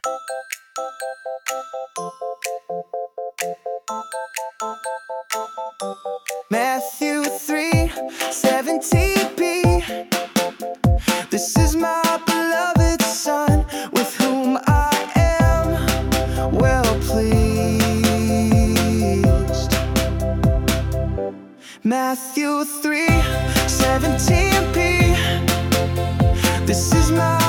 Matthew 3:17b. This is my beloved Son, with whom I am well pleased. Matthew 3:17b. This is my